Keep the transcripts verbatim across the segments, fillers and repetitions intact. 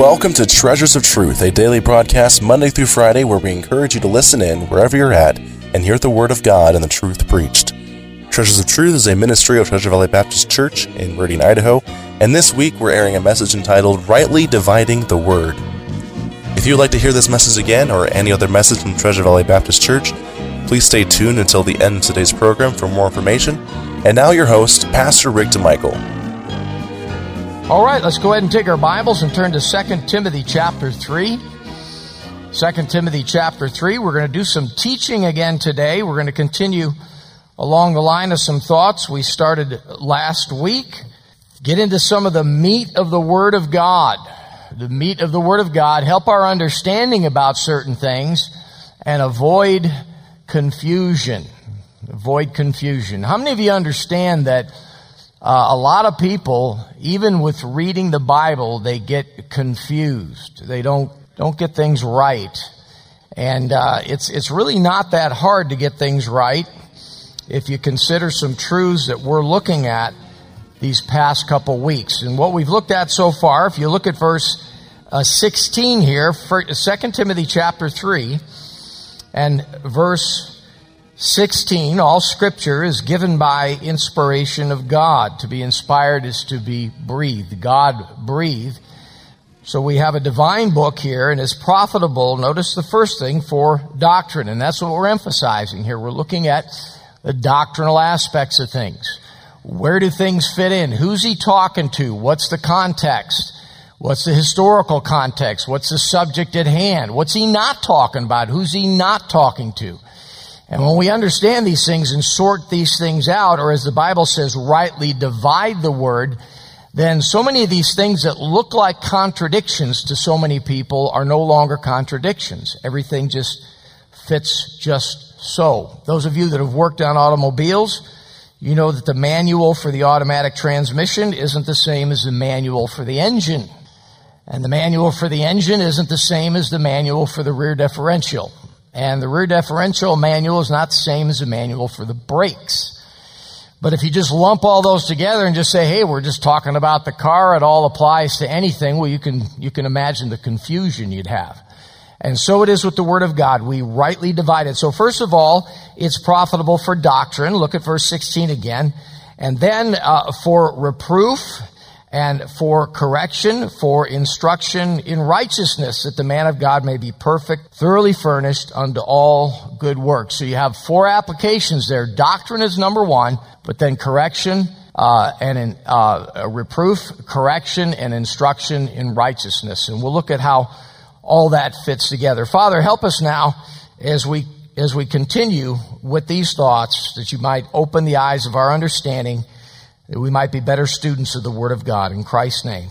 Welcome to Treasures of Truth, a daily broadcast Monday through Friday where we encourage you to listen in wherever you're at and hear the Word of God and the truth preached. Treasures of Truth is a ministry of Treasure Valley Baptist Church in Meridian, Idaho, and this week we're airing a message entitled Rightly Dividing the Word. If you'd like to hear this message again or any other message from Treasure Valley Baptist Church, please stay tuned until the end of today's program for more information. And now your host, Pastor Rick DeMichael. All right, let's go ahead and take our Bibles and turn to Second Timothy chapter three. Second Timothy chapter three. We're going to do some teaching again today. We're going to continue along the line of some thoughts we started last week. Get into some of the meat of the Word of God. The meat of the Word of God. Help our understanding about certain things and avoid confusion. Avoid confusion. How many of you understand that Uh, a lot of people, even with reading the Bible, they get confused. They don't don't get things right, and uh, it's it's really not that hard to get things right if you consider some truths that we're looking at these past couple weeks. And what we've looked at so far, if you look at verse uh, sixteen here, Second Timothy chapter three, and verse sixteen, all Scripture is given by inspiration of God. To be inspired is to be breathed. God breathed. So we have a divine book here, and it's profitable, notice the first thing, for doctrine. And that's what we're emphasizing here. We're looking at the doctrinal aspects of things. Where do things fit in? Who's he talking to? What's the context? What's the historical context? What's the subject at hand? What's he not talking about? Who's he not talking to? And when we understand these things and sort these things out, or as the Bible says, rightly divide the word, then so many of these things that look like contradictions to so many people are no longer contradictions. Everything just fits just so. Those of you that have worked on automobiles, you know that the manual for the automatic transmission isn't the same as the manual for the engine. And the manual for the engine isn't the same as the manual for the rear differential. And the rear differential manual is not the same as the manual for the brakes. But if you just lump all those together and just say, hey, we're just talking about the car, it all applies to anything, well, you can, you can imagine the confusion you'd have. And so it is with the Word of God. We rightly divide it. So first of all, it's profitable for doctrine. Look at verse sixteen again. And then uh, for reproof, and for correction, for instruction in righteousness, that the man of God may be perfect, thoroughly furnished unto all good works. So you have four applications there. Doctrine is number one, but then correction, uh, and in, uh, reproof, correction, and instruction in righteousness. And we'll look at how all that fits together. Father, help us now as we as we continue with these thoughts, that you might open the eyes of our understanding, that we might be better students of the Word of God. In Christ's name,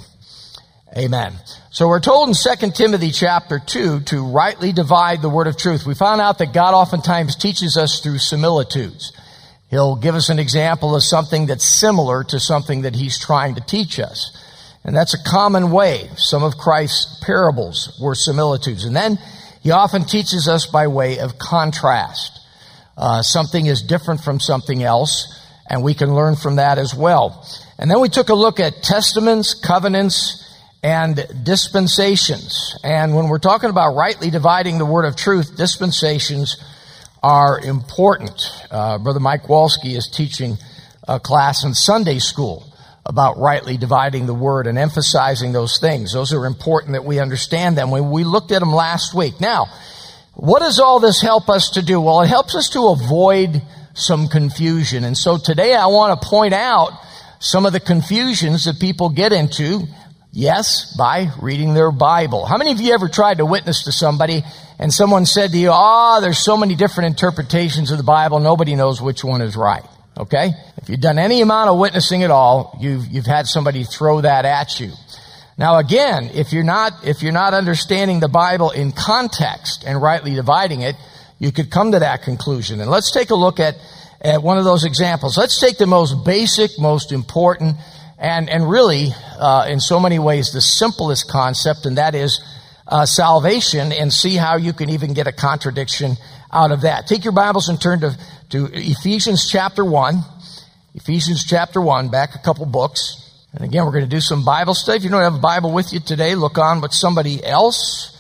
amen. So we're told in Second Timothy chapter two to rightly divide the Word of truth. We found out that God oftentimes teaches us through similitudes. He'll give us an example of something that's similar to something that He's trying to teach us. And that's a common way. Some of Christ's parables were similitudes. And then He often teaches us by way of contrast. Uh, something is different from something else, and we can learn from that as well. And then we took a look at testaments, covenants, and dispensations. And when we're talking about rightly dividing the word of truth, dispensations are important. Uh, Brother Mike Walski is teaching a class in Sunday school about rightly dividing the word and emphasizing those things. Those are important that we understand them. When we looked at them last week. Now, what does all this help us to do? Well, it helps us to avoid some confusion. And so today I want to point out some of the confusions that people get into, yes, by reading their Bible. How many of you ever tried to witness to somebody and someone said to you, oh, there's so many different interpretations of the Bible, nobody knows which one is right? Okay? If you've done any amount of witnessing at all, you've, you've had somebody throw that at you. Now again, if you're not, if you're not understanding the Bible in context and rightly dividing it, you could come to that conclusion. And let's take a look at, at one of those examples. Let's take the most basic, most important, and, and really, uh, in so many ways, the simplest concept, and that is uh, salvation, and see how you can even get a contradiction out of that. Take your Bibles and turn to, to Ephesians chapter one. Ephesians chapter one, back a couple books. And again, we're going to do some Bible study. If you don't have a Bible with you today, look on with somebody else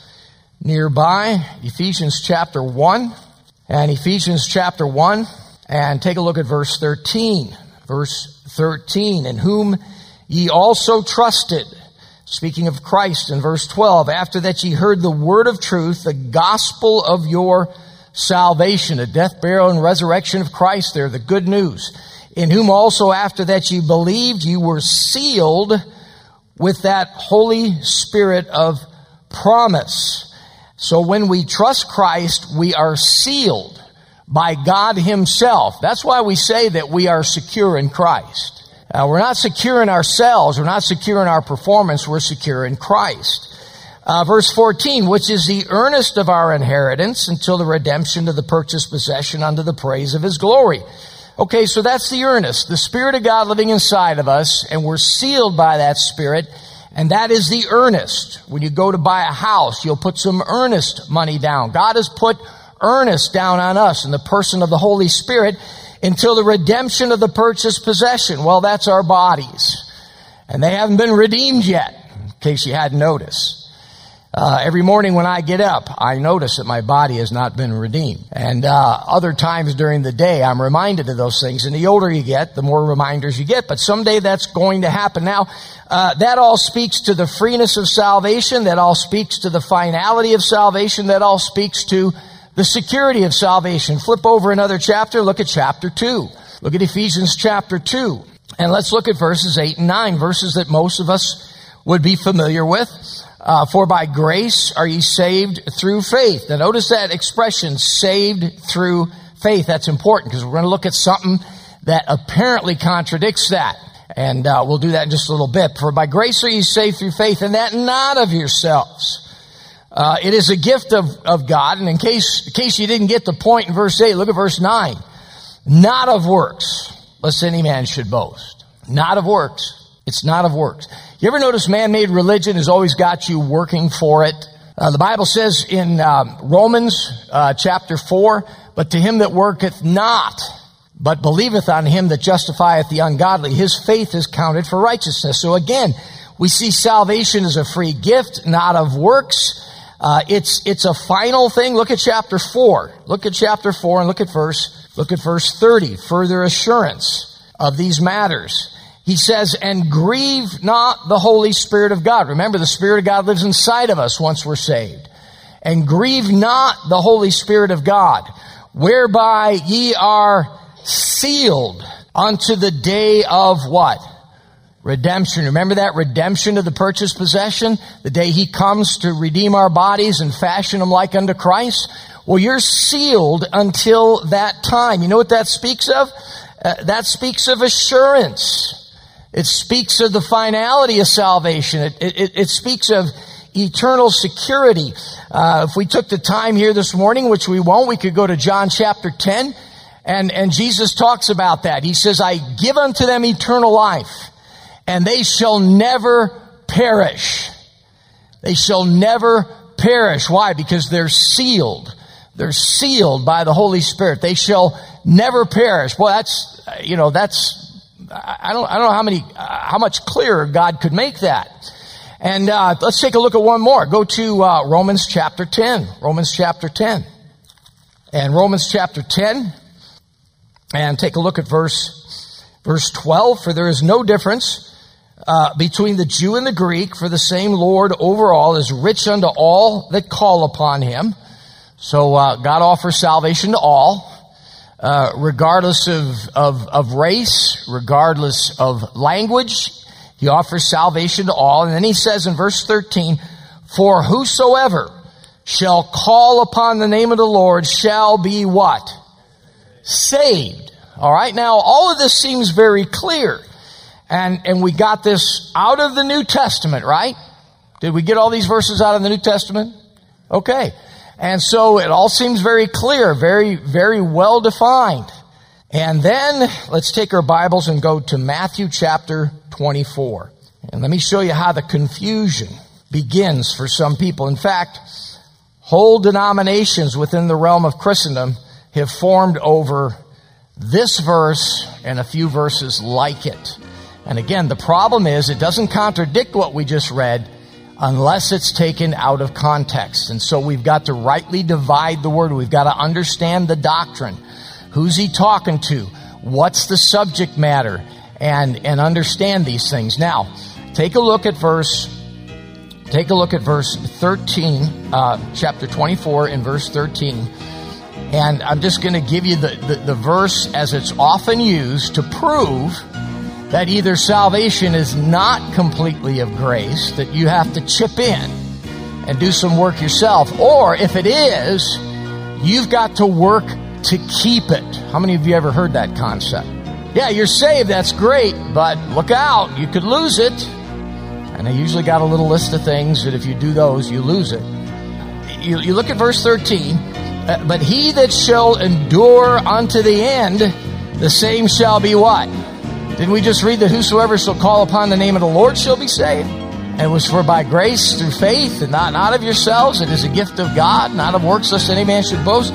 nearby. Ephesians chapter one. And Ephesians chapter one. And take a look at verse thirteen. Verse thirteen. In whom ye also trusted. Speaking of Christ in verse twelve. After that ye heard the word of truth, the gospel of your salvation. The death, burial, and resurrection of Christ there. The good news. In whom also after that ye believed, ye were sealed with that Holy Spirit of promise. So when we trust Christ, we are sealed by God himself. That's why we say that we are secure in Christ. Uh, we're not secure in ourselves. We're not secure in our performance. We're secure in Christ. Uh, verse fourteen, which is the earnest of our inheritance until the redemption of the purchased possession unto the praise of his glory. Okay, so that's the earnest, the Spirit of God living inside of us, and we're sealed by that Spirit, and that is the earnest. When you go to buy a house, you'll put some earnest money down. God has put earnest down on us in the person of the Holy Spirit until the redemption of the purchased possession. Well, that's our bodies, and they haven't been redeemed yet, in case you hadn't noticed. Uh, every morning when I get up, I notice that my body has not been redeemed. And uh, other times during the day, I'm reminded of those things. And the older you get, the more reminders you get. But someday that's going to happen. Now, uh, that all speaks to the freeness of salvation. That all speaks to the finality of salvation. That all speaks to the security of salvation. Flip over another chapter. Look at chapter two. Look at Ephesians chapter two. And let's look at verses eight and nine, verses that most of us would be familiar with. Uh, for by grace are ye saved through faith. Now notice that expression, saved through faith. That's important because we're going to look at something that apparently contradicts that. And uh, we'll do that in just a little bit. For by grace are ye saved through faith, and that not of yourselves. Uh, it is a gift of, of God. And in case, in case you didn't get the point in verse eight, look at verse nine. Not of works, lest any man should boast. Not of works. It's not of works. You ever notice man-made religion has always got you working for it? Uh, the Bible says in um, Romans uh, chapter four, but to him that worketh not, but believeth on him that justifieth the ungodly, his faith is counted for righteousness. So again, we see salvation as a free gift, not of works. Uh, it's it's a final thing. Look at chapter four. Look at chapter four and look at verse look at verse thirty. Further assurance of these matters. He says, and grieve not the Holy Spirit of God. Remember, the Spirit of God lives inside of us once we're saved. And grieve not the Holy Spirit of God, whereby ye are sealed unto the day of what? Redemption. Remember that redemption of the purchased possession? The day he comes to redeem our bodies and fashion them like unto Christ? Well, you're sealed until that time. You know what that speaks of? Uh, that speaks of assurance. It speaks of the finality of salvation. It, it, it speaks of eternal security. Uh, if we took the time here this morning, which we won't, we could go to John chapter ten, and, and Jesus talks about that. He says, I give unto them eternal life, and they shall never perish. They shall never perish. Why? Because they're sealed. They're sealed by the Holy Spirit. They shall never perish. Well, that's, you know, that's, I don't, I don't know how many, uh, how much clearer God could make that. And, uh, let's take a look at one more. Go to, uh, Romans chapter ten. Romans chapter ten. And Romans chapter ten. And take a look at verse, verse twelve. For there is no difference, uh, between the Jew and the Greek, for the same Lord over all is rich unto all that call upon him. So, uh, God offers salvation to all. Uh, regardless of, of, of race, regardless of language, he offers salvation to all. And then he says in verse thirteen, for whosoever shall call upon the name of the Lord shall be what? Saved. All right. Now, all of this seems very clear. And, and we got this out of the New Testament, right? Did we get all these verses out of the New Testament? Okay. And so it all seems very clear, very, very well defined. And then let's take our Bibles and go to Matthew chapter twenty-four. And let me show you how the confusion begins for some people. In fact, whole denominations within the realm of Christendom have formed over this verse and a few verses like it. And again, the problem is it doesn't contradict what we just read unless it's taken out of context. And so we've got to rightly divide the word. We've got to understand the doctrine. Who's he talking to? What's the subject matter? And, and understand these things. Now, take a look at verse, take a look at verse thirteen, uh, chapter twenty-four and verse thirteen. And I'm just going to give you the, the, the verse as it's often used to prove that either salvation is not completely of grace, that you have to chip in and do some work yourself, or if it is, you've got to work to keep it. How many of you ever heard that concept? Yeah, you're saved, that's great, but look out, you could lose it. And I usually got a little list of things that if you do those, you lose it. You, you look at verse thirteen, uh, but he that shall endure unto the end, the same shall be what? Didn't we just read that whosoever shall call upon the name of the Lord shall be saved? And it was for by grace through faith, and not, not of yourselves. It is a gift of God, not of works, lest any man should boast.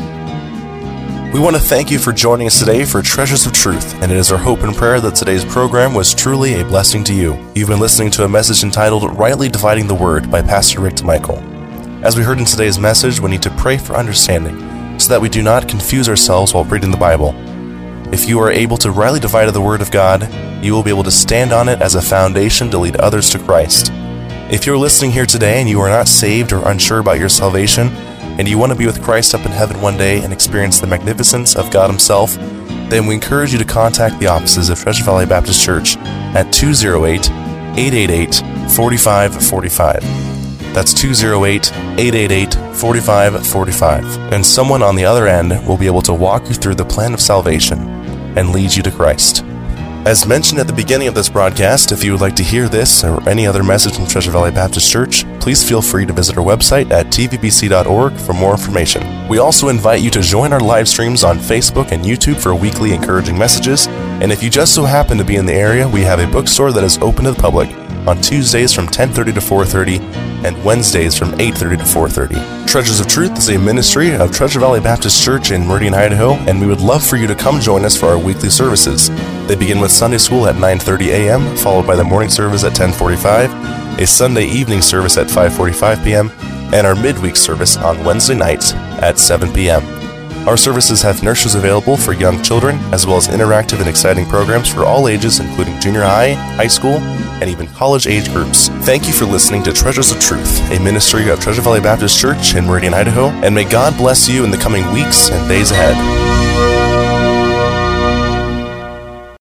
We want to thank you for joining us today for Treasures of Truth, and it is our hope and prayer that today's program was truly a blessing to you. You've been listening to a message entitled Rightly Dividing the Word by Pastor Rick DeMichael. As we heard in today's message, we need to pray for understanding so that we do not confuse ourselves while reading the Bible. If you are able to rightly divide the Word of God, you will be able to stand on it as a foundation to lead others to Christ. If you're listening here today and you are not saved or unsure about your salvation, and you want to be with Christ up in heaven one day and experience the magnificence of God Himself, then we encourage you to contact the offices of Treasure Valley Baptist Church at two oh eight, eight eight eight, four five four five. That's two oh eight, eight eight eight, four five four five. And someone on the other end will be able to walk you through the plan of salvation and lead you to Christ. As mentioned at the beginning of this broadcast, if you would like to hear this or any other message from Treasure Valley Baptist Church, please feel free to visit our website at t v b c dot org for more information. We also invite you to join our live streams on Facebook and YouTube for weekly encouraging messages. And if you just so happen to be in the area, we have a bookstore that is open to the public on Tuesdays from ten thirty to four thirty and Wednesdays from eight thirty to four thirty. Treasures of Truth is a ministry of Treasure Valley Baptist Church in Meridian, Idaho, and we would love for you to come join us for our weekly services. They begin with Sunday school at nine thirty a.m., followed by the morning service at ten forty-five, a Sunday evening service at five forty-five p.m., and our midweek service on Wednesday nights at seven p.m. Our services have nurseries available for young children, as well as interactive and exciting programs for all ages, including junior high, high school, and even college age groups. Thank you for listening to Treasures of Truth, a ministry of Treasure Valley Baptist Church in Meridian, Idaho, and may God bless you in the coming weeks and days ahead.